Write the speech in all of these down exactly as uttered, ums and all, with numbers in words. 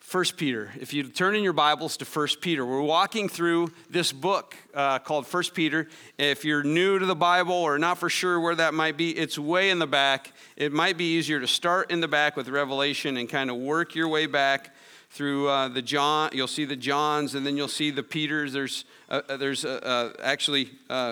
First Peter. If you turn in your Bibles to First Peter, we're walking through this book uh, called First Peter. If you're new to the Bible or not for sure where that might be, it's way in the back. It might be easier to start in the back with Revelation and kind of work your way back through uh, the John. You'll see the Johns, and then you'll see the Peters. There's uh, there's uh, uh, actually uh,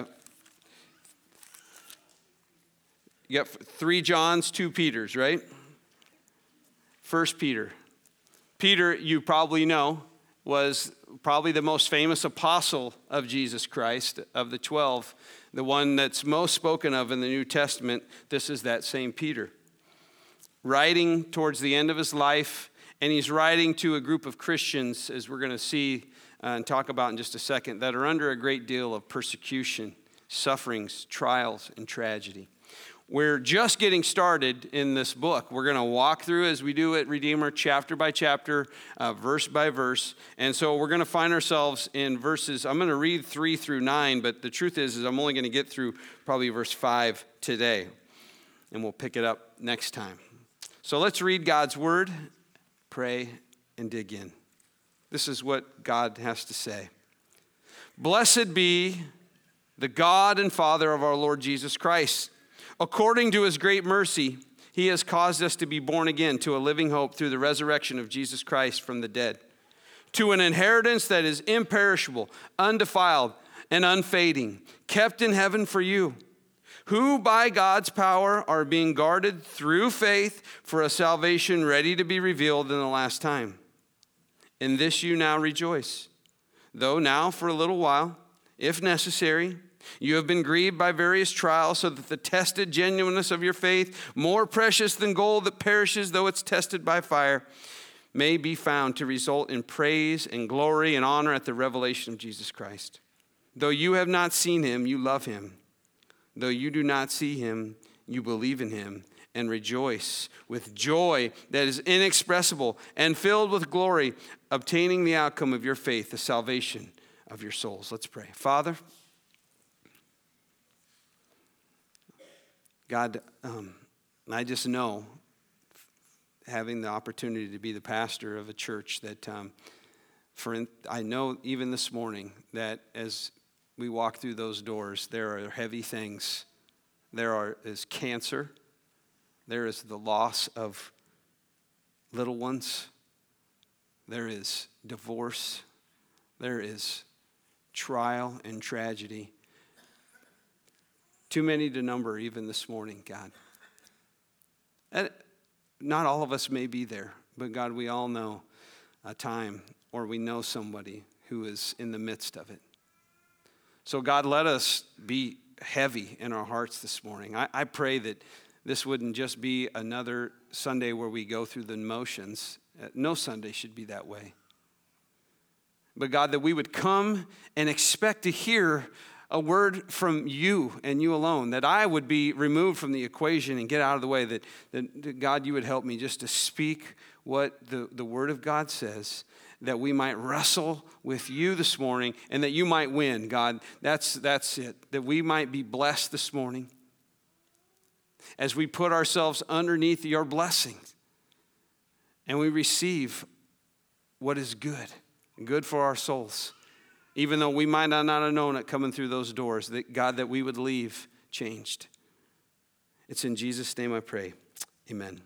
you got three Johns, two Peters, right? First Peter. Peter, you probably know, was probably the most famous apostle of Jesus Christ, of the twelve, the one that's most spoken of in the New Testament. This is that same Peter, writing towards the end of his life, and he's writing to a group of Christians, as we're going to see uh, and talk about in just a second, that are under a great deal of persecution, sufferings, trials, and tragedy. We're just getting started in this book. We're going to walk through, as we do at Redeemer, chapter by chapter, uh, verse by verse. And so we're going to find ourselves in verses, I'm going to read three through nine, but the truth is, is I'm only going to get through probably verse five today. And we'll pick it up next time. So let's read God's word, pray, and dig in. This is what God has to say. Blessed be the God and Father of our Lord Jesus Christ. According to his great mercy, he has caused us to be born again to a living hope through the resurrection of Jesus Christ from the dead, to an inheritance that is imperishable, undefiled, and unfading, kept in heaven for you, who by God's power are being guarded through faith for a salvation ready to be revealed in the last time. In this you now rejoice, though now for a little while, if necessary, you have been grieved by various trials, so that the tested genuineness of your faith, more precious than gold that perishes though it's tested by fire, may be found to result in praise and glory and honor at the revelation of Jesus Christ. Though you have not seen him, you love him. Though you do not see him, you believe in him and rejoice with joy that is inexpressible and filled with glory, obtaining the outcome of your faith, the salvation of your souls. Let's pray. Father, God, um, I just know, having the opportunity to be the pastor of a church, that um, for in, I know even this morning that as we walk through those doors, there are heavy things. There are, is cancer. There is the loss of little ones. There is divorce. There is trial and tragedy. Too many to number even this morning, God. And not all of us may be there, but God, we all know a time, or we know somebody who is in the midst of it. So God, let us be heavy in our hearts this morning. I, I pray that this wouldn't just be another Sunday where we go through the motions. No Sunday should be that way. But God, that we would come and expect to hear a word from you and you alone, that I would be removed from the equation and get out of the way, that, that God, you would help me just to speak what the, the word of God says, that we might wrestle with you this morning and that you might win, God. That's, that's it, that we might be blessed this morning as we put ourselves underneath your blessings and we receive what is good, good for our souls. Even though we might not have known it coming through those doors, that God, that we would leave changed. It's in Jesus' name I pray. Amen.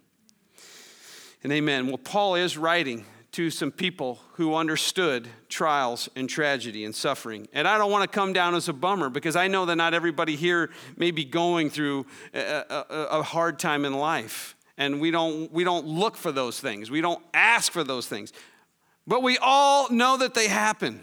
And amen. Well, Paul is writing to some people who understood trials and tragedy and suffering. And I don't want to come down as a bummer, because I know that not everybody here may be going through a, a, a hard time in life. And we don't, we don't look for those things. We don't ask for those things. But we all know that they happen.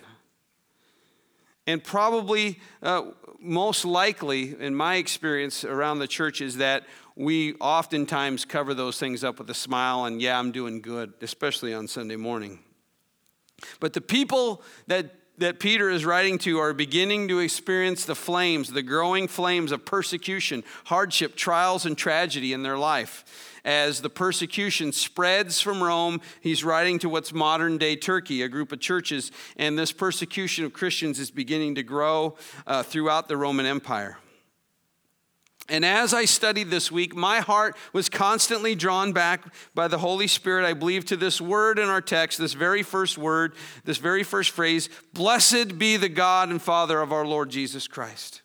And probably uh, most likely, in my experience around the church, is that we oftentimes cover those things up with a smile and, yeah, I'm doing good, especially on Sunday morning. But the people that, that Peter is writing to are beginning to experience the flames, the growing flames of persecution, hardship, trials, and tragedy in their life. As the persecution spreads from Rome, he's writing to what's modern-day Turkey, a group of churches, and this persecution of Christians is beginning to grow uh, throughout the Roman Empire. And as I studied this week, my heart was constantly drawn back by the Holy Spirit, I believe, to this word in our text, this very first word, this very first phrase, blessed be the God and Father of our Lord Jesus Christ.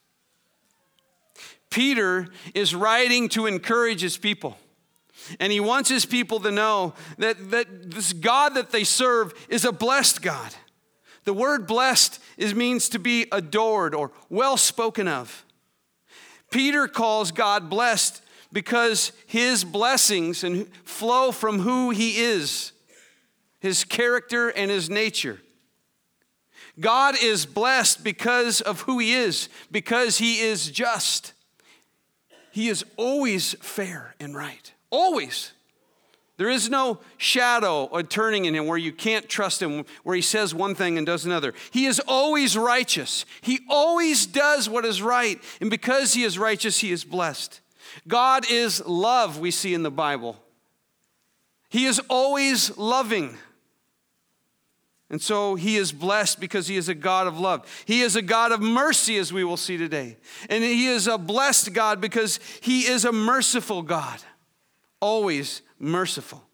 Peter is writing to encourage his people. And he wants his people to know that, that this God that they serve is a blessed God. The word blessed is, means to be adored or well spoken of. Peter calls God blessed because his blessings and flow from who he is, his character and his nature. God is blessed because of who he is, because he is just. He is always fair and right. Always. There is no shadow or turning in him where you can't trust him, where he says one thing and does another. He is always righteous. He always does what is right. And because he is righteous, he is blessed. God is love, we see in the Bible. He is always loving. And so he is blessed because he is a God of love. He is a God of mercy, as we will see today. And he is a blessed God because he is a merciful God. Always merciful.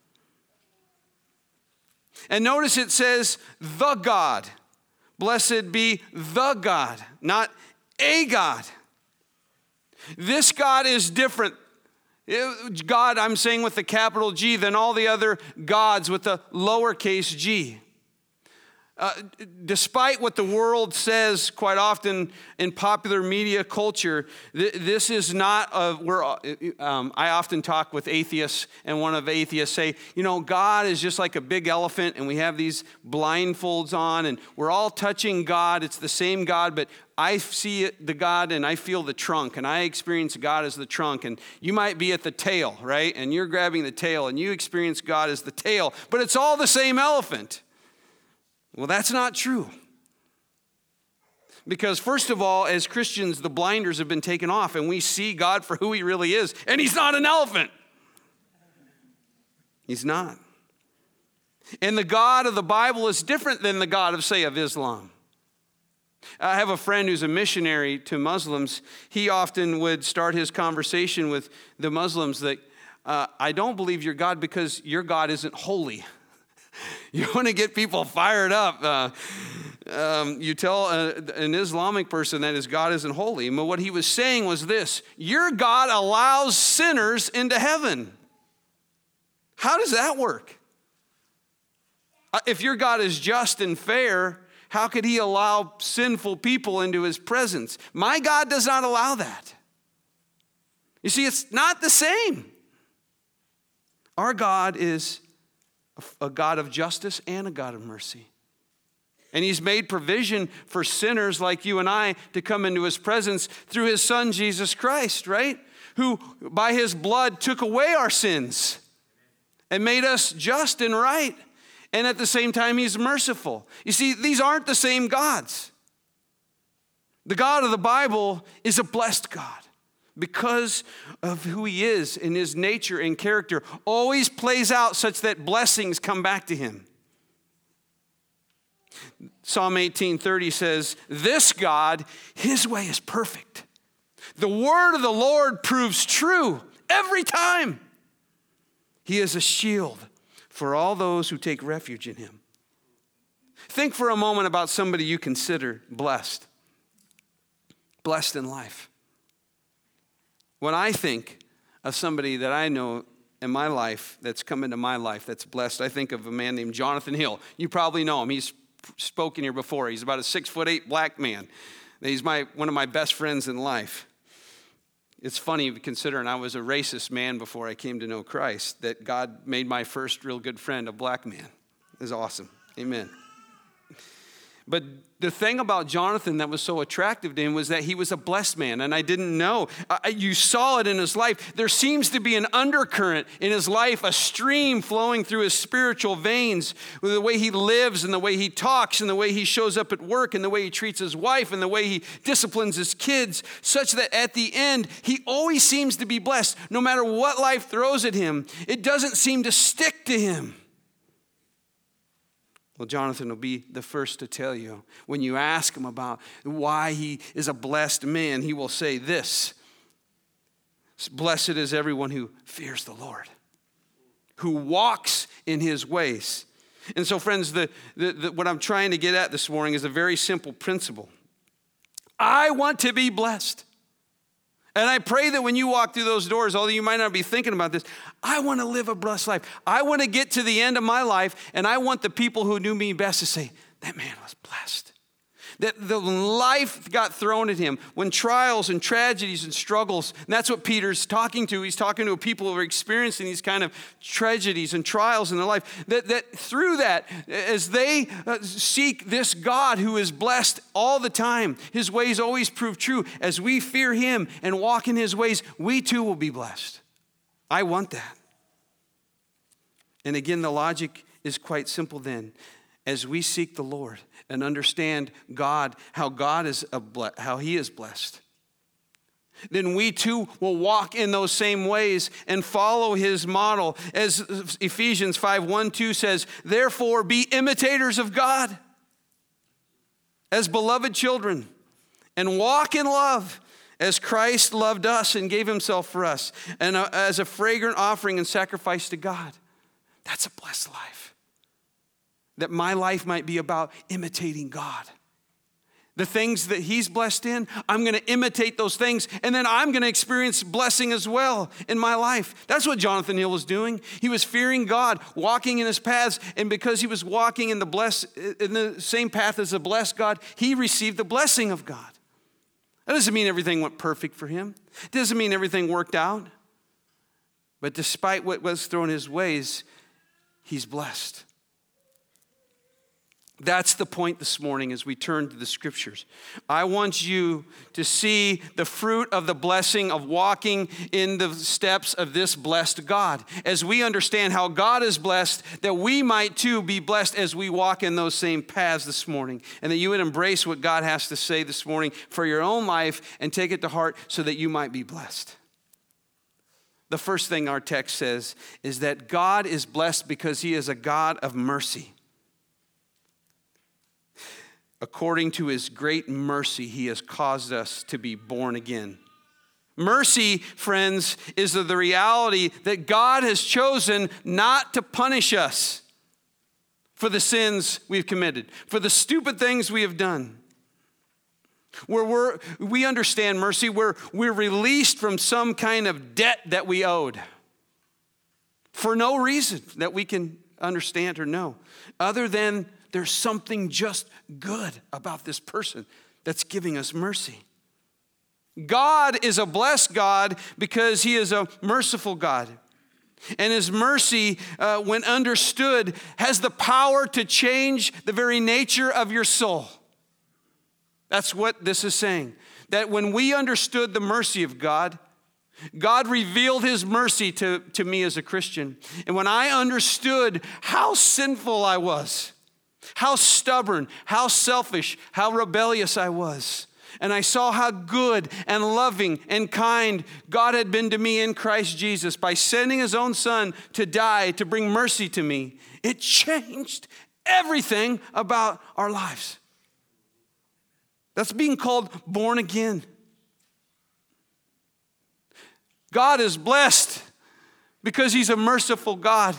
And notice it says, the God. Blessed be the God, not a God. This God is different. God, I'm saying with the capital G, than all the other gods with the lowercase g. Uh, despite what the world says quite often in popular media culture, th- this is not a, we're, um, I often talk with atheists, and one of the atheists say, you know, God is just like a big elephant, and we have these blindfolds on, and we're all touching God. It's the same God, but I see it, the God, and I feel the trunk, and I experience God as the trunk, and you might be at the tail, right? And you're grabbing the tail, and you experience God as the tail, but it's all the same elephant. Well, that's not true. Because first of all, as Christians, the blinders have been taken off and we see God for who he really is. And he's not an elephant. He's not. And the God of the Bible is different than the God of, say, of Islam. I have a friend who's a missionary to Muslims. He often would start his conversation with the Muslims that, uh, I don't believe your God because your God isn't holy. You want to get people fired up. Uh, um, you tell a, an Islamic person that his God isn't holy. But what he was saying was this: your God allows sinners into heaven. How does that work? Uh, if your God is just and fair, how could he allow sinful people into his presence? My God does not allow that. You see, it's not the same. Our God is a God of justice and a God of mercy. And he's made provision for sinners like you and I to come into his presence through his son, Jesus Christ, right? Who by his blood took away our sins and made us just and right. And at the same time, he's merciful. You see, these aren't the same gods. The God of the Bible is a blessed God. Because of who he is in his nature and character, always plays out such that blessings come back to him. Psalm eighteen thirty says, this God, his way is perfect. The word of the Lord proves true every time. He is a shield for all those who take refuge in him. Think for a moment about somebody you consider blessed. Blessed in life. When I think of somebody that I know in my life that's come into my life that's blessed, I think of a man named Jonathan Hill. You probably know him. He's spoken here before. He's about a six foot eight black man. He's my one of my best friends in life. It's funny considering I was a racist man before I came to know Christ, that God made my first real good friend a black man. It's awesome. Amen. But the thing about Jonathan that was so attractive to him was that he was a blessed man, and I didn't know. I, you saw it in his life. There seems to be an undercurrent in his life, a stream flowing through his spiritual veins with the way he lives and the way he talks and the way he shows up at work and the way he treats his wife and the way he disciplines his kids, such that at the end, he always seems to be blessed. No matter what life throws at him, it doesn't seem to stick to him. Well, Jonathan will be the first to tell you. When you ask him about why he is a blessed man, he will say this: Blessed is everyone who fears the Lord, who walks in his ways. And so, friends, the, the, the, what I'm trying to get at this morning is a very simple principle. I want to be blessed. And I pray that when you walk through those doors, although you might not be thinking about this, I want to live a blessed life. I want to get to the end of my life, and I want the people who knew me best to say, that man was blessed. That the life got thrown at him when trials and tragedies and struggles, and that's what Peter's talking to. He's talking to people who are experiencing these kind of tragedies and trials in their life. That, that through that, as they uh, seek this God who is blessed all the time, his ways always prove true. As we fear him and walk in his ways, we too will be blessed. I want that. And again, the logic is quite simple then. As we seek the Lord and understand God, how God is a ble- how he is blessed, then we too will walk in those same ways and follow his model. As Ephesians five, one, two says, therefore be imitators of God as beloved children and walk in love as Christ loved us and gave himself for us and as a fragrant offering and sacrifice to God. That's a blessed life. That my life might be about imitating God. The things that he's blessed in, I'm going to imitate those things, and then I'm going to experience blessing as well in my life. That's what Jonathan Hill was doing. He was fearing God, walking in his paths, and because he was walking in the bless, in the same path as a blessed God, he received the blessing of God. That doesn't mean everything went perfect for him. It doesn't mean everything worked out. But despite what was thrown his ways, he's blessed. That's the point this morning as we turn to the scriptures. I want you to see the fruit of the blessing of walking in the steps of this blessed God. As we understand how God is blessed, that we might too be blessed as we walk in those same paths this morning. And that you would embrace what God has to say this morning for your own life and take it to heart so that you might be blessed. The first thing our text says is that God is blessed because he is a God of mercy. According to his great mercy, he has caused us to be born again. Mercy, friends, is the reality that God has chosen not to punish us for the sins we've committed, for the stupid things we have done. Where we're, we understand mercy, where we're released from some kind of debt that we owed for no reason that we can understand or know, other than there's something just good about this person that's giving us mercy. God is a blessed God because he is a merciful God. And his mercy, uh, when understood, has the power to change the very nature of your soul. That's what this is saying. That when we understood the mercy of God, God revealed his mercy to, to me as a Christian. And when I understood how sinful I was, how stubborn, how selfish, how rebellious I was, and I saw how good and loving and kind God had been to me in Christ Jesus by sending his own son to die to bring mercy to me, it changed everything about our lives. That's being called born again. God is blessed because he's a merciful God.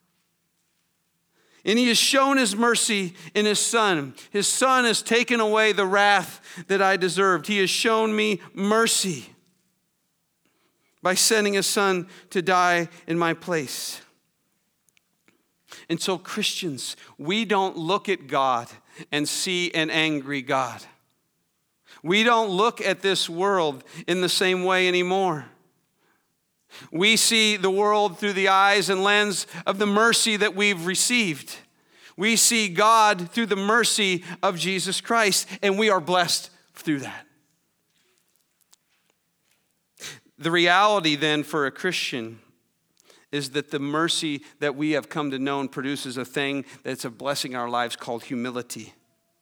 And he has shown his mercy in his son. His son has taken away the wrath that I deserved. He has shown me mercy by sending his son to die in my place. And so, Christians, we don't look at God and see an angry God. We don't look at this world in the same way anymore. We see the world through the eyes and lens of the mercy that we've received. We see God through the mercy of Jesus Christ, and we are blessed through that. The reality then for a Christian is that the mercy that we have come to know produces a thing that's a blessing in our lives called humility.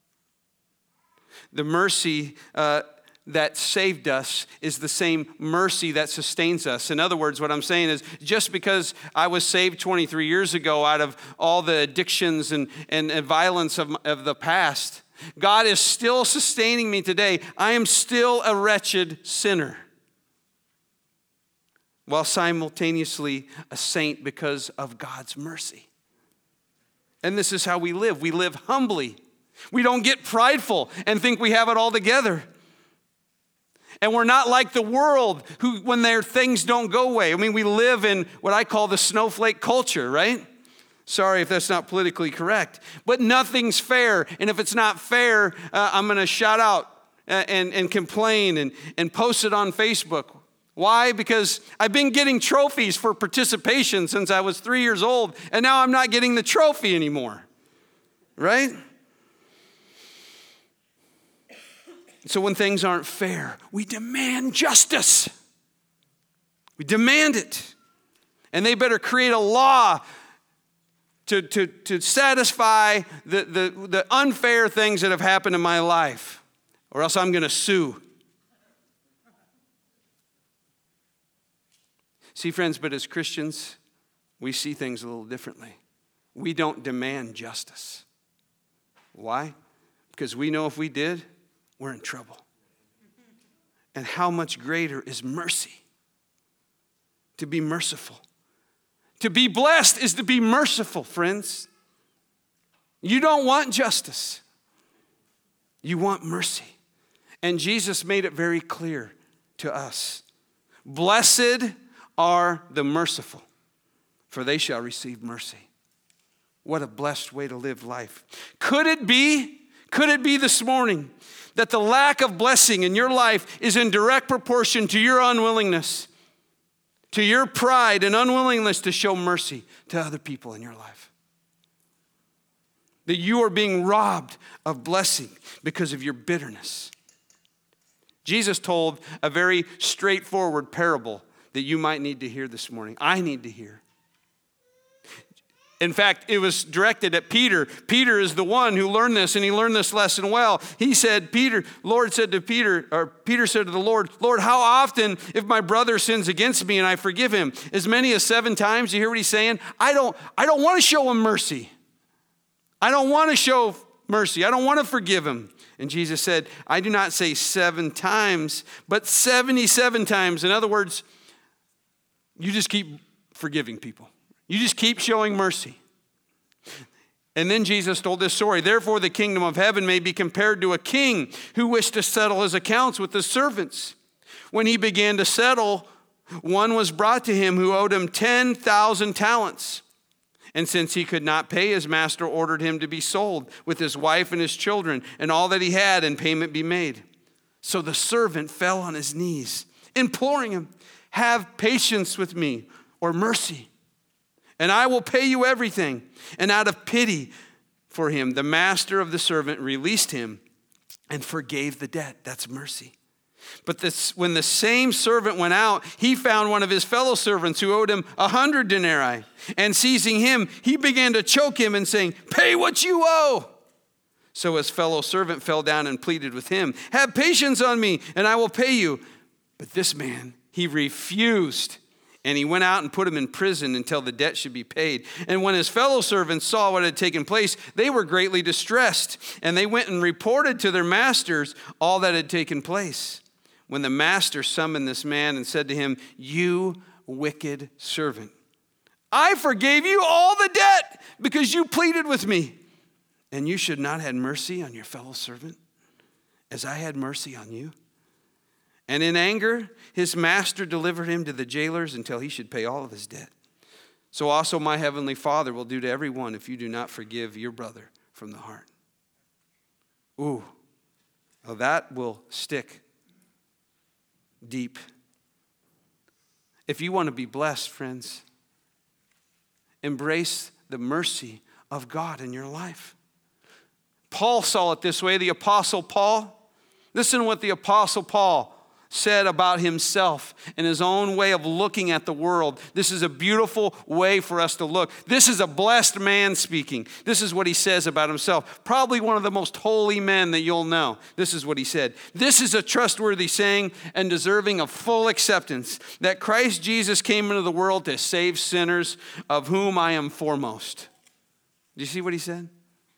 The mercy uh, that saved us is the same mercy that sustains us. In other words, what I'm saying is just because I was saved twenty-three years ago out of all the addictions and, and, and violence of, of the past, God is still sustaining me today. I am still a wretched sinner. while simultaneously a saint because of God's mercy. And this is how we live. We live humbly. We don't get prideful and think we have it all together. And we're not like the world who, when their things don't go away. I mean, we live in what I call the snowflake culture, right? Sorry if that's not politically correct. But nothing's fair. And if it's not fair, uh, I'm going to shout out and, and complain and, and post it on Facebook. Why? Because I've been getting trophies for participation since I was three years old, and now I'm not getting the trophy anymore, right? So when things aren't fair, we demand justice. We demand it. And they better create a law to, to, to satisfy the, the, the unfair things that have happened in my life, or else I'm going to sue. See, friends, but as Christians, we see things a little differently. We don't demand justice. Why? Because we know if we did, we're in trouble. And how much greater is mercy? To be merciful. To be blessed is to be merciful, friends. You don't want justice. You want mercy. And Jesus made it very clear to us. Blessed are the merciful, for they shall receive mercy. What a blessed way to live life. Could it be, could it be this morning that the lack of blessing in your life is in direct proportion to your unwillingness, to your pride and unwillingness to show mercy to other people in your life? That you are being robbed of blessing because of your bitterness. Jesus told a very straightforward parable that you might need to hear this morning. I need to hear. In fact, it was directed at Peter. Peter is the one who learned this, and he learned this lesson well. He said, Peter, Lord said to Peter, or Peter said to the Lord, Lord, how often if my brother sins against me and I forgive him? As many as seven times? You hear what he's saying? I don't, I don't want to show him mercy. I don't want to show mercy. I don't want to forgive him. And Jesus said, I do not say seven times, but seventy-seven times. In other words, you just keep forgiving people. You just keep showing mercy. And then Jesus told this story. Therefore, the kingdom of heaven may be compared to a king who wished to settle his accounts with his servants. When he began to settle, one was brought to him who owed him ten thousand talents. And since he could not pay, his master ordered him to be sold with his wife and his children and all that he had, and payment be made. So the servant fell on his knees, imploring him, have patience with me, or mercy, and I will pay you everything. And out of pity for him, the master of the servant released him and forgave the debt. That's mercy. But this, when the same servant went out, he found one of his fellow servants who owed him a hundred denarii. And seizing him, he began to choke him and saying, pay what you owe. So his fellow servant fell down and pleaded with him, have patience on me, and I will pay you. But this man, he refused, and he went out and put him in prison until the debt should be paid. And when his fellow servants saw what had taken place, they were greatly distressed, and they went and reported to their masters all that had taken place. When the master summoned this man and said to him, you wicked servant, I forgave you all the debt because you pleaded with me. And you should not have mercy on your fellow servant as I had mercy on you. And in anger, his master delivered him to the jailers until he should pay all of his debt. So also my heavenly Father will do to everyone if you do not forgive your brother from the heart. Ooh, well, that will stick deep. If you want to be blessed, friends, embrace the mercy of God in your life. Paul saw it this way, the Apostle Paul. Listen to what the Apostle Paul said about himself and his own way of looking at the world. This is a beautiful way for us to look. This is a blessed man speaking. This is what he says about himself. Probably one of the most holy men that you'll know. This is what he said. This is a trustworthy saying and deserving of full acceptance, that Christ Jesus came into the world to save sinners, of whom I am foremost. Do you see what he said?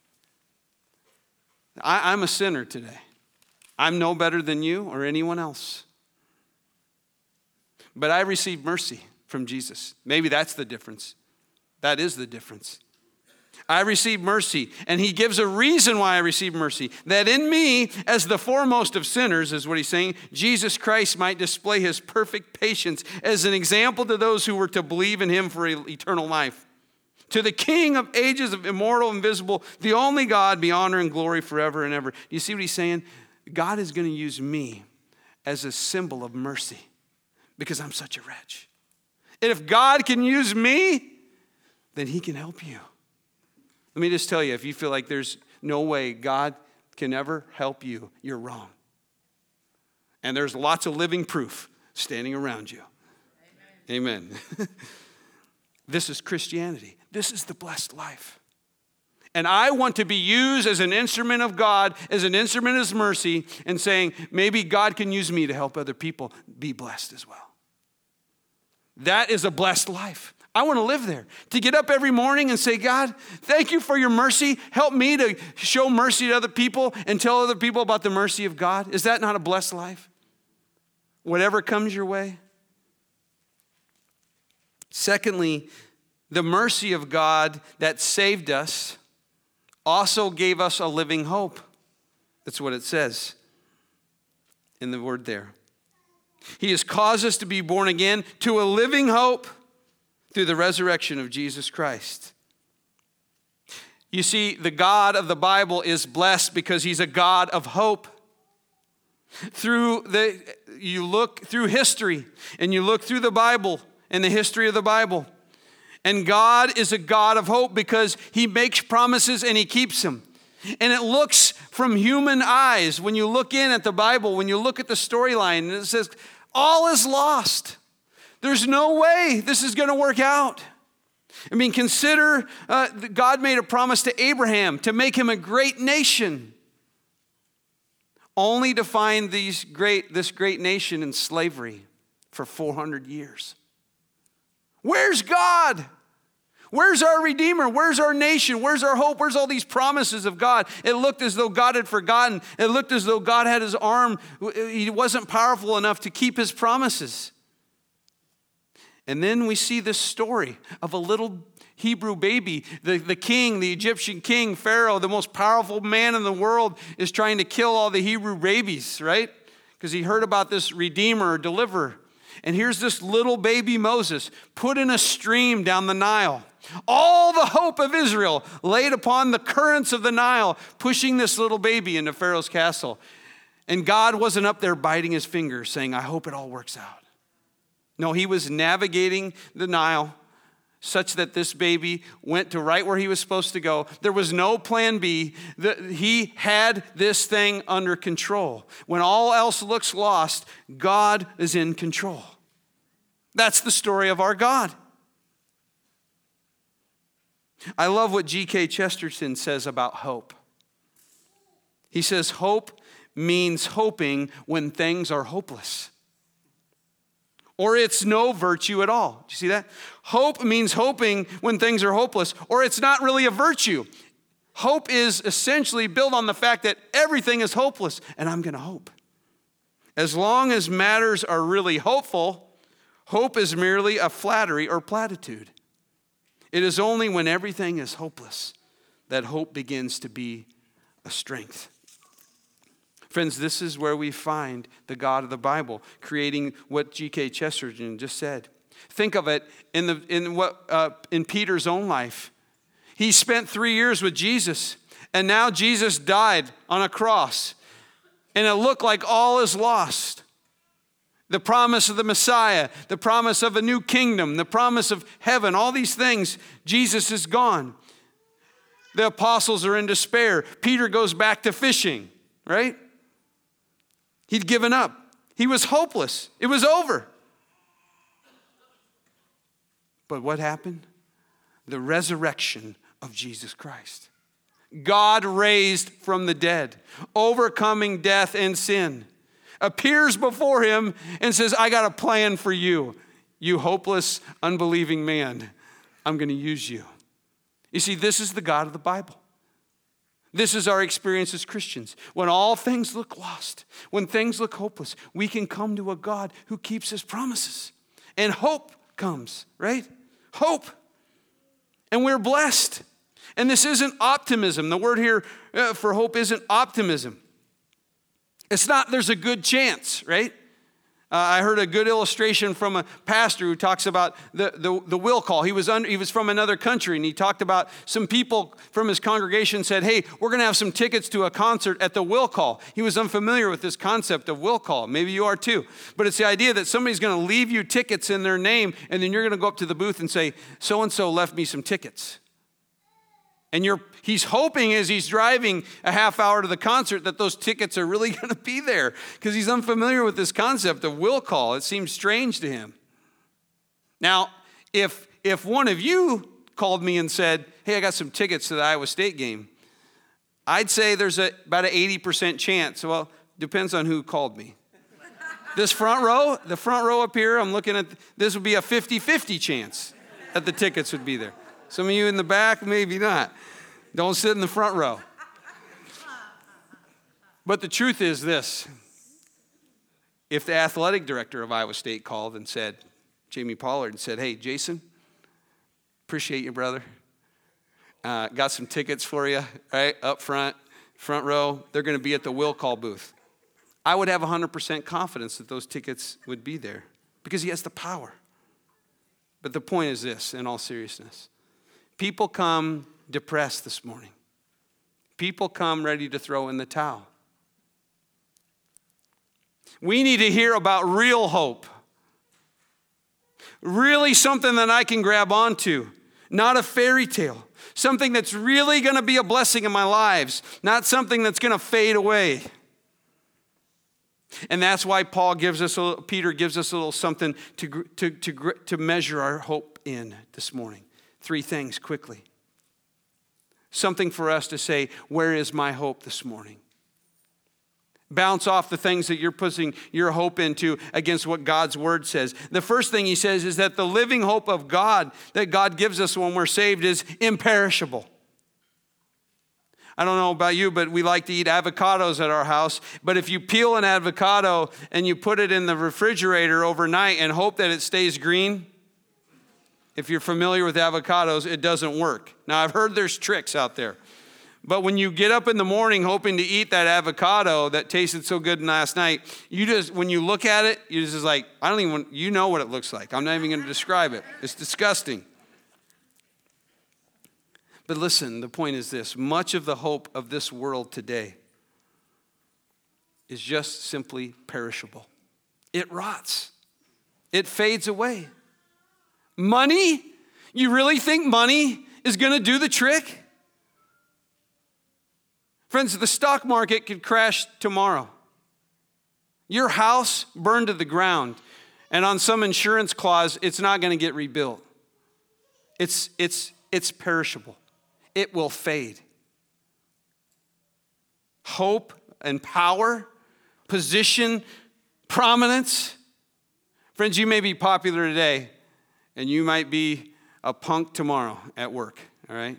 I, I'm a sinner today. I'm no better than you or anyone else. but I received mercy from Jesus. Maybe that's the difference. That is the difference. I received mercy, and he gives a reason why I received mercy. That in me, as the foremost of sinners, is what he's saying, Jesus Christ might display his perfect patience as an example to those who were to believe in him for eternal life. To the King of ages, of immortal, invisible, the only God, be honor and glory forever and ever. Do you see what he's saying? God is going to use me as a symbol of mercy because I'm such a wretch. And if God can use me, then he can help you. Let me just tell you, if you feel like there's no way God can ever help you, you're wrong. And there's lots of living proof standing around you. Amen. Amen. This is Christianity. This is the blessed life. And I want to be used as an instrument of God, as an instrument of his mercy, and saying, maybe God can use me to help other people be blessed as well. That is a blessed life. I want to live there. To get up every morning and say, God, thank you for your mercy. Help me to show mercy to other people and tell other people about the mercy of God. Is that not a blessed life? Whatever comes your way. Secondly, the mercy of God that saved us also gave us a living hope. That's what it says in the word there. He has caused us to be born again to a living hope through the resurrection of Jesus Christ. You see, the God of the Bible is blessed because he's a God of hope. Through the, you look through history and you look through the Bible and the history of the Bible. And God is a God of hope because he makes promises and he keeps them. And it looks from human eyes, when you look in at the Bible, when you look at the storyline, and it says, all is lost. There's no way this is going to work out. I mean, consider uh, God made a promise to Abraham to make him a great nation, only to find these great, this great nation in slavery for four hundred years. Where's God? Where's our Redeemer? Where's our nation? Where's our hope? Where's all these promises of God? It looked as though God had forgotten. It looked as though God had his arm. He wasn't powerful enough to keep his promises. And then we see this story of a little Hebrew baby. The, the king, the Egyptian king, Pharaoh, the most powerful man in the world, is trying to kill all the Hebrew babies, right? Because he heard about this Redeemer or deliverer. And here's this little baby Moses put in a stream down the Nile. All the hope of Israel laid upon the currents of the Nile, pushing this little baby into Pharaoh's castle. And God wasn't up there biting his fingers saying, I hope it all works out. No, he was navigating the Nile such that this baby went to right where he was supposed to go. There was no plan B. He had this thing under control. When all else looks lost, God is in control. That's the story of our God. I love what G K Chesterton says about hope. He says, hope means hoping when things are hopeless. Or it's no virtue at all. Do you see that? Hope means hoping when things are hopeless, or it's not really a virtue. Hope is essentially built on the fact that everything is hopeless, and I'm going to hope. As long as matters are really hopeful, hope is merely a flattery or platitude. It is only when everything is hopeless that hope begins to be a strength. Friends, this is where we find the God of the Bible, creating what G K Chesterton just said. Think of it in the in what uh, in Peter's own life. He spent three years with Jesus, and now Jesus died on a cross, and it looked like all is lost. The promise of the Messiah, the promise of a new kingdom, the promise of heaven, all these things, Jesus is gone. The apostles are in despair. Peter goes back to fishing, right? He'd given up. He was hopeless. It was over. But what happened? The resurrection of Jesus Christ. God raised from the dead, overcoming death and sin, appears before him and says, I got a plan for you, you hopeless, unbelieving man. I'm going to use you. You see, this is the God of the Bible. This is our experience as Christians. When all things look lost, when things look hopeless, we can come to a God who keeps his promises. and hope comes, right? Hope. And we're blessed. And this isn't optimism. The word here uh, for hope isn't optimism. It's not there's a good chance, right? Uh, I heard a good illustration from a pastor who talks about the, the, the will call. He was, under, he was from another country, and he talked about some people from his congregation said, hey, we're going to have some tickets to a concert at the will call. He was unfamiliar with this concept of will call. Maybe you are too. But it's the idea that somebody's going to leave you tickets in their name, and then you're going to go up to the booth and say, so-and-so left me some tickets. And you're, he's hoping as he's driving a half hour to the concert that those tickets are really going to be there because he's unfamiliar with this concept of will call. It seems strange to him. Now, if, if one of you called me and said, hey, I got some tickets to the Iowa State game, I'd say there's a, about an eighty percent chance. Well, depends on who called me. This front row, the front row up here, I'm looking at, this would be a fifty-fifty chance that the tickets would be there. Some of you in the back, maybe not. Don't sit in the front row. But the truth is this. If the athletic director of Iowa State called and said, Jamie Pollard, and said, hey, Jason, appreciate you, brother. Uh, got some tickets for you, right, up front, front row. They're going to be at the will call booth. I would have one hundred percent confidence that those tickets would be there because he has the power. But the point is this, in all seriousness. People come depressed this morning. People come ready to throw in the towel. We need to hear about real hope. Really something that I can grab onto, not a fairy tale. Something that's really going to be a blessing in my lives, not something that's going to fade away. And that's why Paul gives us, a little, Peter gives us a little something to, to, to, to measure our hope in this morning. Three things quickly. Something for us to say, where is my hope this morning? Bounce off the things that you're putting your hope into against what God's word says. The first thing he says is that the living hope of God that God gives us when we're saved is imperishable. I don't know about you, but we like to eat avocados at our house. But if you peel an avocado and you put it in the refrigerator overnight and hope that it stays green, if you're familiar with avocados, it doesn't work. Now, I've heard there's tricks out there. But when you get up in the morning hoping to eat that avocado that tasted so good last night, you just, when you look at it, you're just like, I don't even, you know what it looks like. I'm not even going to describe it. It's disgusting. But listen, the point is this. Much of the hope of this world today is just simply perishable. It rots. It fades away. Money? You really think money is going to do the trick? Friends, the stock market could crash tomorrow. Your house burned to the ground, and on some insurance clause, it's not going to get rebuilt. It's, it's, it's perishable. It will fade. Hope and power, position, prominence. Friends, you may be popular today, and you might be a punk tomorrow at work, all right?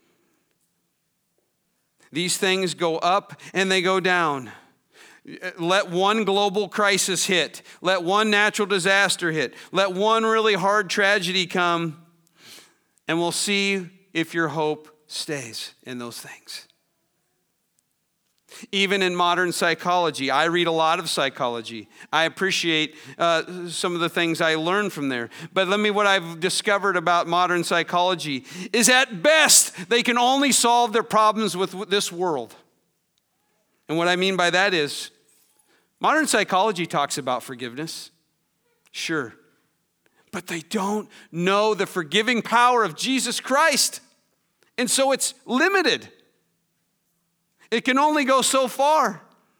These things go up and they go down. Let one global crisis hit. Let one natural disaster hit. Let one really hard tragedy come, and we'll see if your hope stays in those things. Even in modern psychology, I read a lot of psychology. I appreciate uh, some of the things I learned from there. But let me, what I've discovered about modern psychology is at best, they can only solve their problems with this world. And what I mean by that is, modern psychology talks about forgiveness. Sure. But they don't know the forgiving power of Jesus Christ. And so it's limited. It can only go so far.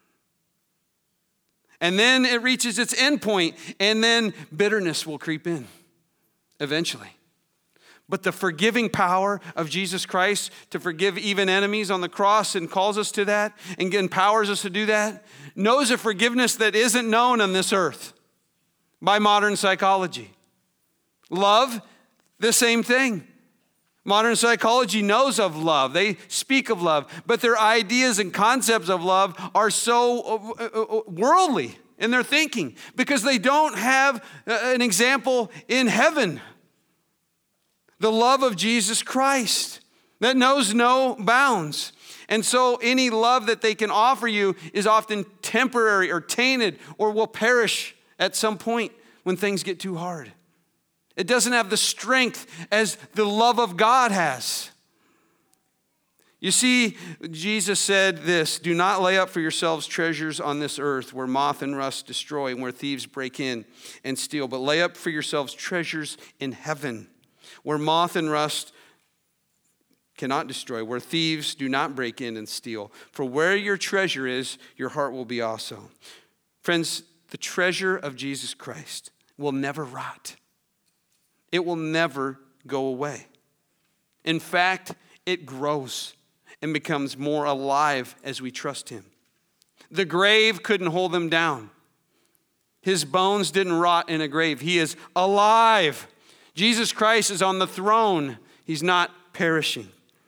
And then it reaches its end point, and then bitterness will creep in eventually. But the forgiving power of Jesus Christ to forgive even enemies on the cross and calls us to that and empowers us to do that, knows a forgiveness that isn't known on this earth by modern psychology. Love, the same thing. Modern psychology knows of love. They speak of love, but their ideas and concepts of love are so worldly. in their thinking because they don't have an example in heaven. The love of Jesus Christ that knows no bounds. And so any love that they can offer you is often temporary or tainted or will perish at some point when things get too hard. It doesn't have the strength as the love of God has. You see, Jesus said this, do not lay up for yourselves treasures on this earth where moth and rust destroy and where thieves break in and steal, but lay up for yourselves treasures in heaven where moth and rust cannot destroy, where thieves do not break in and steal. For where your treasure is, your heart will be also. Friends, the treasure of Jesus Christ will never rot. It will never go away. In fact, it grows and becomes more alive as we trust him. The grave couldn't hold him down. His bones didn't rot in a grave. He is alive. Jesus Christ is on the throne. He's not perishing.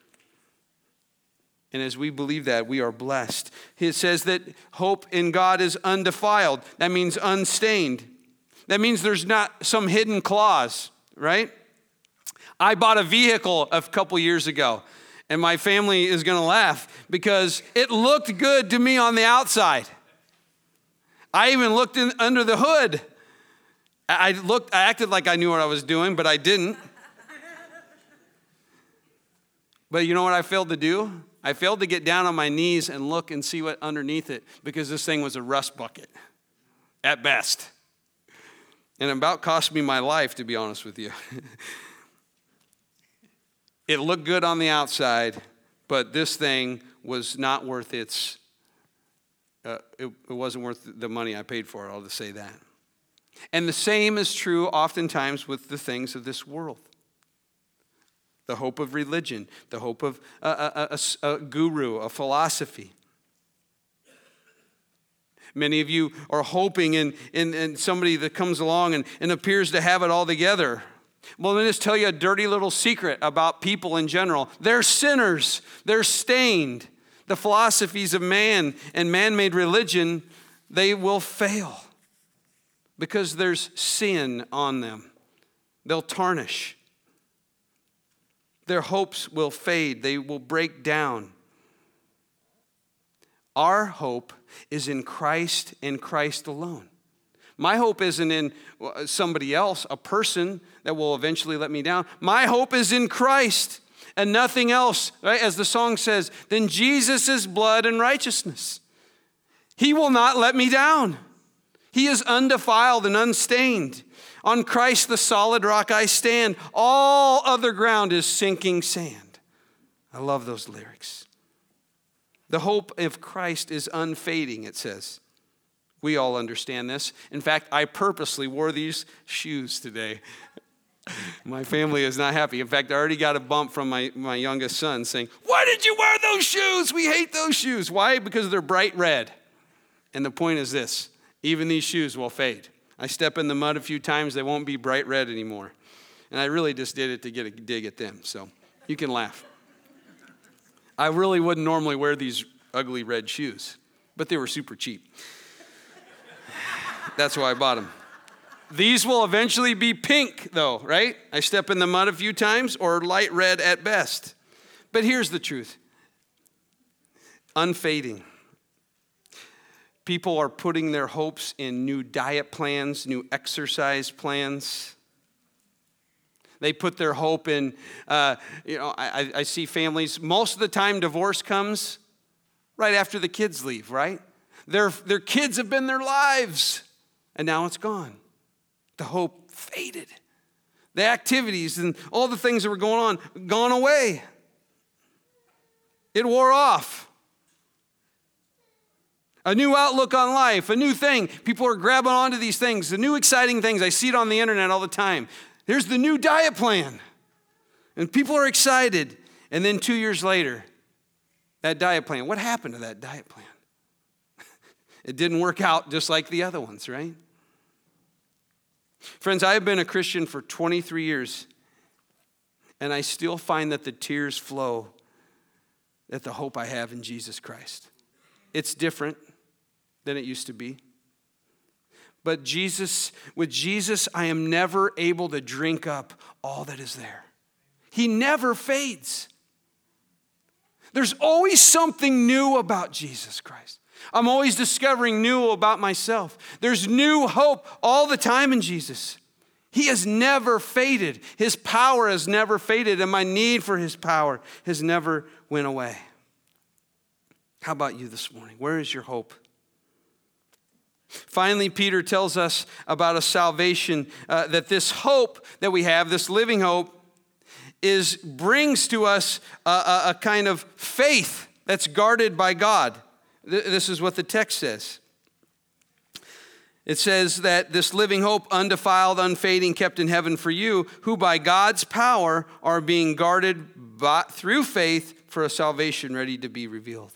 And as we believe that, we are blessed. It says that hope in God is undefiled. That means unstained. That means there's not some hidden clause, right? I bought a vehicle a couple years ago, and my family is going to laugh because it looked good to me on the outside. I even looked in, under the hood. I looked, I acted like I knew what I was doing, but I didn't. But you know what I failed to do? I failed to get down on my knees and look and see what underneath it because this thing was a rust bucket at best. And it about cost me my life, to be honest with you. It looked good on the outside, but this thing was not worth its, uh, it, it wasn't worth the money I paid for it, I'll just say that. And the same is true oftentimes with the things of this world. The hope of religion, the hope of a, a, a, a guru, a philosophy. Many of you are hoping in, in, in somebody that comes along and, and appears to have it all together. Well, let me just tell you a dirty little secret about people in general. They're sinners. They're stained. The philosophies of man and man-made religion, they will fail because there's sin on them. They'll tarnish. Their hopes will fade. They will break down. Our hope is in Christ and Christ alone. My hope isn't in somebody else, a person that will eventually let me down. My hope is in Christ and nothing else, right? As the song says, than Jesus' blood and righteousness. He will not let me down. He is undefiled and unstained. On Christ, the solid rock, I stand. All other ground is sinking sand. I love those lyrics. The hope of Christ is unfading, it says. We all understand this. In fact, I purposely wore these shoes today. My family is not happy. In fact, I already got a bump from my, my youngest son saying, why did you wear those shoes? We hate those shoes. Why? Because they're bright red. And the point is this, even these shoes will fade. I step in the mud a few times, they won't be bright red anymore. And I really just did it to get a dig at them, so you can laugh. I really wouldn't normally wear these ugly red shoes, but they were super cheap. That's why I bought them. These will eventually be pink, though, right? I step in the mud a few times, or light red at best. But here's the truth. Unfading. People are putting their hopes in new diet plans, new exercise plans. They put their hope in, uh, you know, I, I see families, most of the time divorce comes right after the kids leave, right? Their, their kids have been their lives, and now it's gone. The hope faded. The activities and all the things that were going on, gone away. It wore off. A new outlook on life, a new thing. People are grabbing onto these things, the new exciting things. I see it on the internet all the time. Here's the new diet plan. And people are excited. And then two years later, that diet plan, what happened to that diet plan? It didn't work out just like the other ones, right? Friends, I have been a Christian for twenty-three years, and I still find that the tears flow at the hope I have in Jesus Christ. It's different than it used to be. But Jesus, with Jesus, I am never able to drink up all that is there. He never fades. There's always something new about Jesus Christ. I'm always discovering new about myself. There's new hope all the time in Jesus. He has never faded. His power has never faded, and my need for his power has never went away. How about you this morning? Where is your hope? Finally, Peter tells us about a salvation, uh, that this hope that we have, this living hope, is brings to us a, a, a kind of faith that's guarded by God. This is what the text says. It says that this living hope, undefiled, unfading, kept in heaven for you, who by God's power are being guarded by, through faith for a salvation ready to be revealed.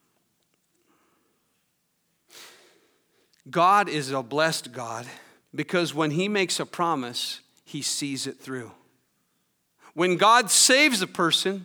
God is a blessed God because when he makes a promise, he sees it through. When God saves a person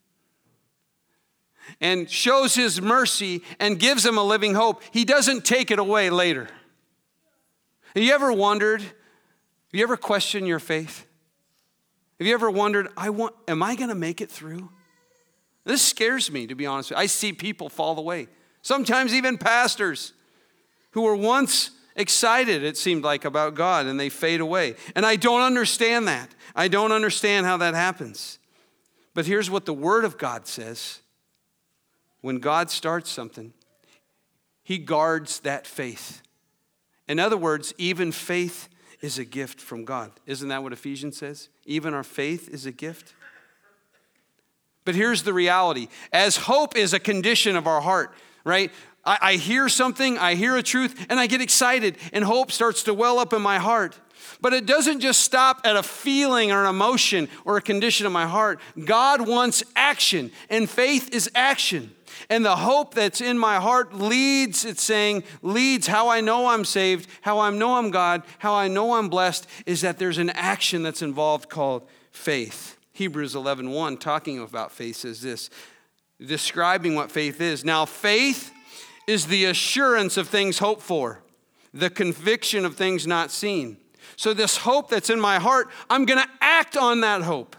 and shows his mercy and gives them a living hope, he doesn't take it away later. Have you ever wondered, have you ever questioned your faith? Have you ever wondered, I want, am I going to make it through? This scares me, to be honest with you. I see people fall away. Sometimes even pastors who were once excited, it seemed like, about God, and they fade away. And I don't understand that. I don't understand how that happens. But here's what the Word of God says. When God starts something, he guards that faith. In other words, even faith is a gift from God. Isn't that what Ephesians says? Even our faith is a gift. But here's the reality. As hope is a condition of our heart, right? I, I hear something, I hear a truth, and I get excited, and hope starts to well up in my heart. But it doesn't just stop at a feeling or an emotion or a condition of my heart. God wants action, and faith is action. And the hope that's in my heart leads, it's saying, leads how I know I'm saved, how I know I'm God, how I know I'm blessed, is that there's an action that's involved called faith. Hebrews eleven one, talking about faith, says this, describing what faith is. Now, faith is the assurance of things hoped for, the conviction of things not seen. So this hope that's in my heart, I'm going to act on that hope.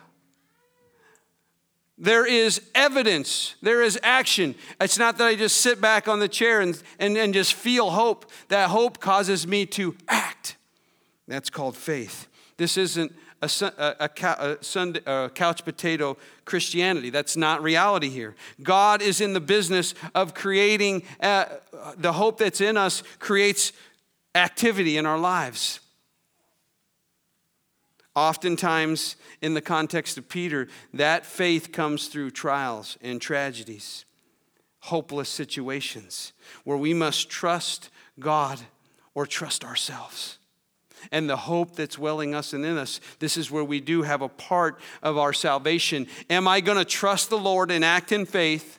There is evidence. There is action. It's not that I just sit back on the chair and, and, and just feel hope. That hope causes me to act. That's called faith. This isn't a, a, a, a, Sunday, a couch potato Christianity. That's not reality here. God is in the business of creating, uh, the hope that's in us creates activity in our lives. Oftentimes, in the context of Peter, that faith comes through trials and tragedies, hopeless situations, where we must trust God or trust ourselves. And the hope that's welling us and in us, this is where we do have a part of our salvation. Am I going to trust the Lord and act in faith?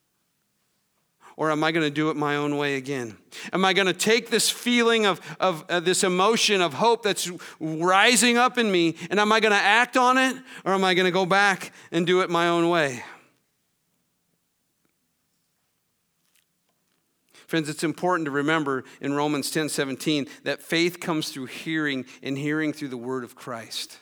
Or am I going to do it my own way again? Am I going to take this feeling of, of uh, this emotion of hope that's rising up in me, and am I going to act on it? Or am I going to go back and do it my own way? Friends, it's important to remember in Romans ten seventeen that faith comes through hearing, and hearing through the word of Christ.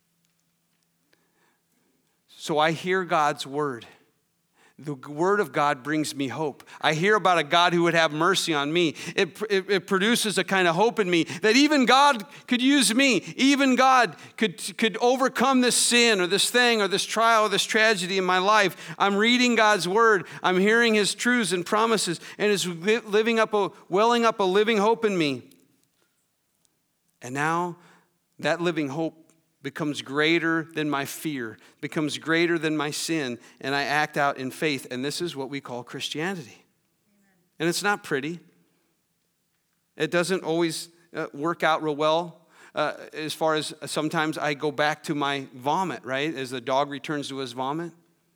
So I hear God's word. The word of God brings me hope. I hear about a God who would have mercy on me. It, it, it produces a kind of hope in me that even God could use me. Even God could, could overcome this sin or this thing or this trial or this tragedy in my life. I'm reading God's word. I'm hearing his truths and promises, and it's living up a, welling up a living hope in me. And now that living hope becomes greater than my fear, becomes greater than my sin, and I act out in faith. And this is what we call Christianity. Amen. And it's not pretty. It doesn't always uh, work out real well. Uh, as far as sometimes I go back to my vomit, right? As the dog returns to his vomit.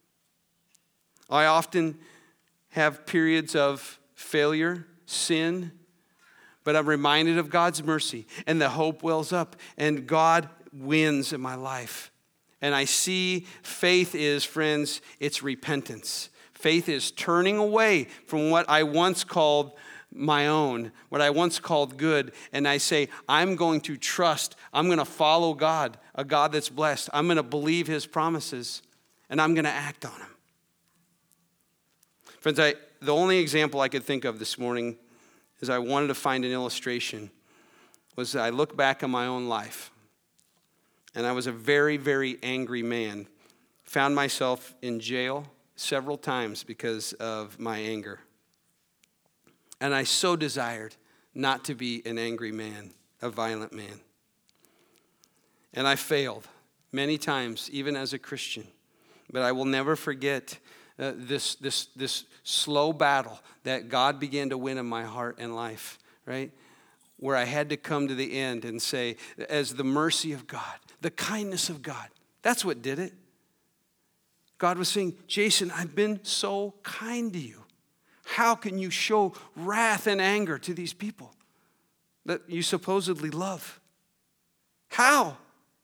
I often have periods of failure, sin, but I'm reminded of God's mercy, and the hope wells up, and God wins in my life. And I see faith is, friends, it's repentance. Faith is turning away from what I once called my own, what I once called good, and I say, I'm going to trust, I'm going to follow God, a God that's blessed. I'm going to believe his promises, and I'm going to act on them. Friends, I, the only example I could think of this morning is I wanted to find an illustration, was that I look back on my own life, and I was a very, very angry man. Found myself in jail several times because of my anger. And I so desired not to be an angry man, a violent man. And I failed many times, even as a Christian. But I will never forget uh, this, this, this slow battle that God began to win in my heart and life, right? Where I had to come to the end and say, as the mercy of God, the kindness of God, that's what did it. God was saying, Jason, I've been so kind to you. How can you show wrath and anger to these people that you supposedly love? How?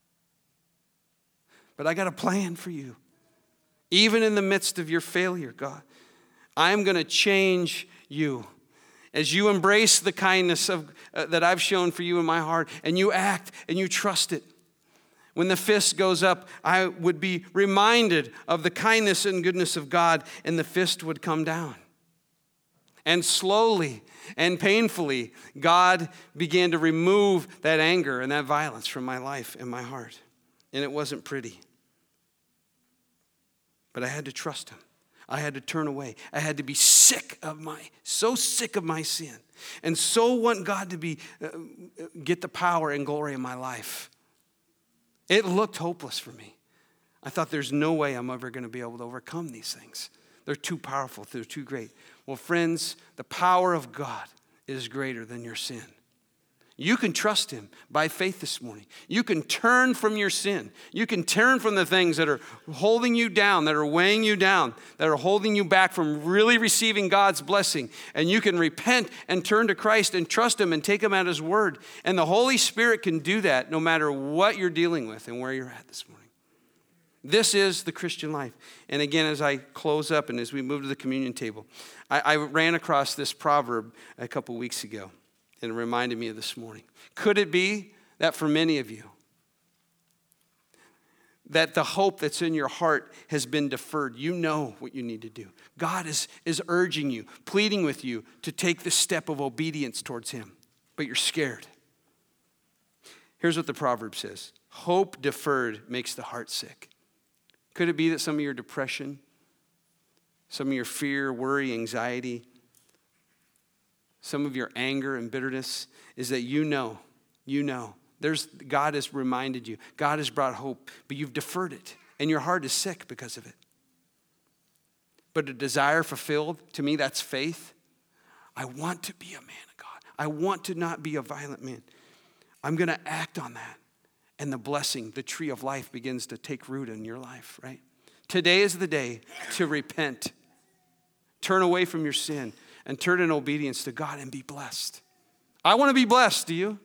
But I got a plan for you. Even in the midst of your failure, God, I'm going to change you. As you embrace the kindness of, uh, that I've shown for you in my heart, and you act and you trust it. When the fist goes up, I would be reminded of the kindness and goodness of God, and the fist would come down. And slowly and painfully, God began to remove that anger and that violence from my life and my heart. And it wasn't pretty. But I had to trust him. I had to turn away. I had to be sick of my, so sick of my sin. And so want God to be, uh, get the power and glory in my life. It looked hopeless for me. I thought there's no way I'm ever going to be able to overcome these things. They're too powerful. They're too great. Well, friends, the power of God is greater than your sin. You can trust him by faith this morning. You can turn from your sin. You can turn from the things that are holding you down, that are weighing you down, that are holding you back from really receiving God's blessing. And you can repent and turn to Christ and trust him and take him at his word. And the Holy Spirit can do that no matter what you're dealing with and where you're at this morning. This is the Christian life. And again, as I close up and as we move to the communion table, I, I ran across this proverb a couple weeks ago, and it reminded me of this morning. Could it be that for many of you, that the hope that's in your heart has been deferred? You know what you need to do. God is, is urging you, pleading with you to take the step of obedience towards him, but you're scared. Here's what the proverb says. Hope deferred makes the heart sick. Could it be that some of your depression, some of your fear, worry, anxiety, some of your anger and bitterness is that you know, you know, there's God has reminded you, God has brought hope, but you've deferred it, and your heart is sick because of it. But a desire fulfilled, to me, that's faith. I want to be a man of God. I want to not be a violent man. I'm going to act on that. And the blessing, the tree of life begins to take root in your life, right? Today is the day to repent. Turn away from your sin and turn in obedience to God and be blessed. I want to be blessed, do you?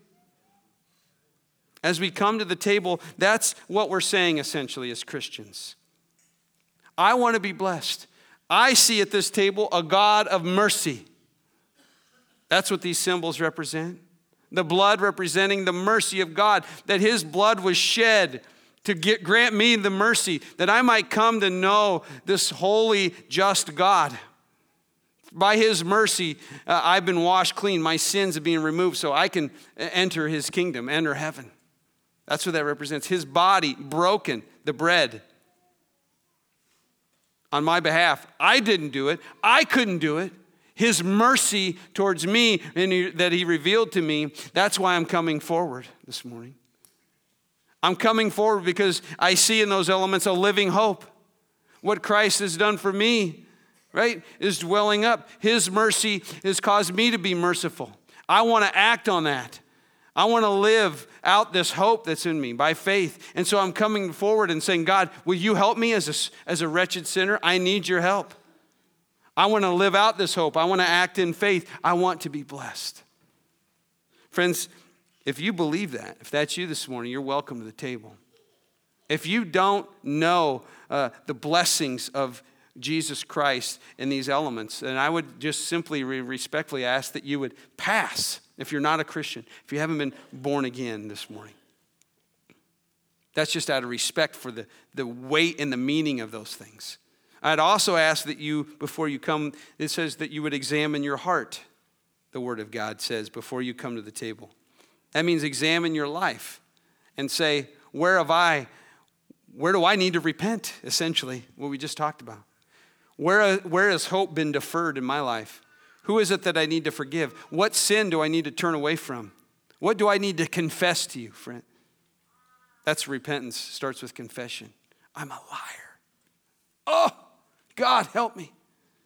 As we come to the table, that's what we're saying essentially as Christians. I want to be blessed. I see at this table a God of mercy. That's what these symbols represent. The blood representing the mercy of God, that his blood was shed to get, grant me the mercy that I might come to know this holy, just God. By his mercy, uh, I've been washed clean. My sins are being removed so I can enter his kingdom, enter heaven. That's what that represents. His body broken, the bread, on my behalf. I didn't do it. I couldn't do it. His mercy towards me and he, that he revealed to me, that's why I'm coming forward this morning. I'm coming forward because I see in those elements a living hope. What Christ has done for me, right, is dwelling up. His mercy has caused me to be merciful. I want to act on that. I want to live out this hope that's in me by faith. And so I'm coming forward and saying, God, will you help me as a, as a wretched sinner? I need your help. I want to live out this hope. I want to act in faith. I want to be blessed. Friends, if you believe that, if that's you this morning, you're welcome to the table. If you don't know uh, the blessings of Jesus Christ in these elements. And I would just simply respectfully ask that you would pass if you're not a Christian, if you haven't been born again this morning. That's just out of respect for the, the weight and the meaning of those things. I'd also ask that you, before you come, it says that you would examine your heart, the Word of God says, before you come to the table. That means examine your life and say, where have I, where do I need to repent, essentially, what we just talked about? Where, where has hope been deferred in my life? Who is it that I need to forgive? What sin do I need to turn away from? What do I need to confess to you, friend? That's repentance. Starts with confession. I'm a liar. Oh, God, help me.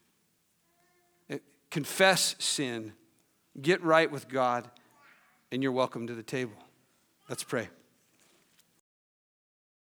Confess sin. Get right with God, and you're welcome to the table. Let's pray.